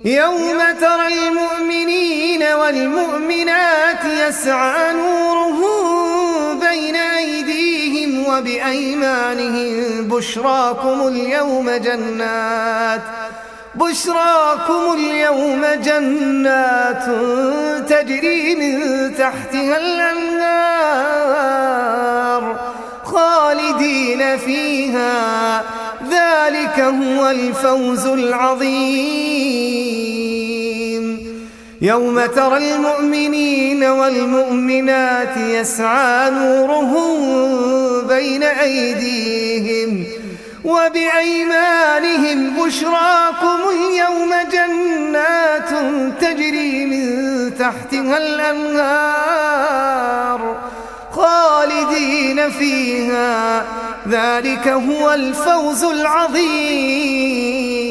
يوم ترى المؤمنين والمؤمنات يسعى نورهم بين أيديهم وبأيمانهم بشراكم اليوم جنات تجري من تحتها الأنهار خالدين فيها، ذلك هو الفوز العظيم. يوم ترى المؤمنين والمؤمنات يسعى نورهم بين أيديهم وبأيمانهم بشراكم اليوم جنات تجري من تحتها الأنهار خالدين فيها، ذلك هو الفوز العظيم.